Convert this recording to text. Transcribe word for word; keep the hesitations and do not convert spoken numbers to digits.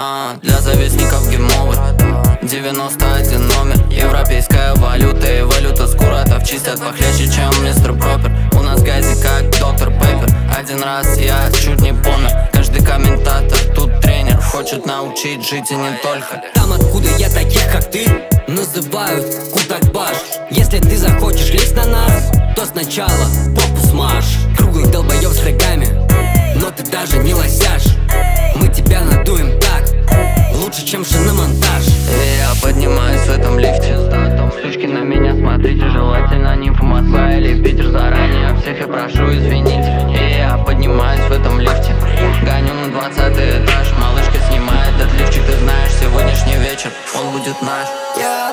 а, Для завистников гейм-овер. девяносто один номер. Европейская валюта и валюта скуратов чистят похлеще, чем мистер Пропер. У нас гази как доктор Пеппер. Один раз я чуть не помер. Каждый комментатор тут тренер, хочет научить жить и не только. Там, откуда я, таких как ты называют кутакбаш. Если ты захочешь лезть на нас, то сначала попу смажь. Круглый долбоёб с рогами, но ты даже не лосяш. Мы тебя надуем так, лучше, чем шиномонтаж. И я поднимаюсь в этом лифте. Сучки на меня смотрите, желательно не в Москва или Питер. Заранее всех я прошу извинить. И я поднимаюсь в этом лифте. Гоню на двадцатый этаж. Малышка снимает этот лифчик. Ты знаешь, сегодняшний вечер, он будет наш. Я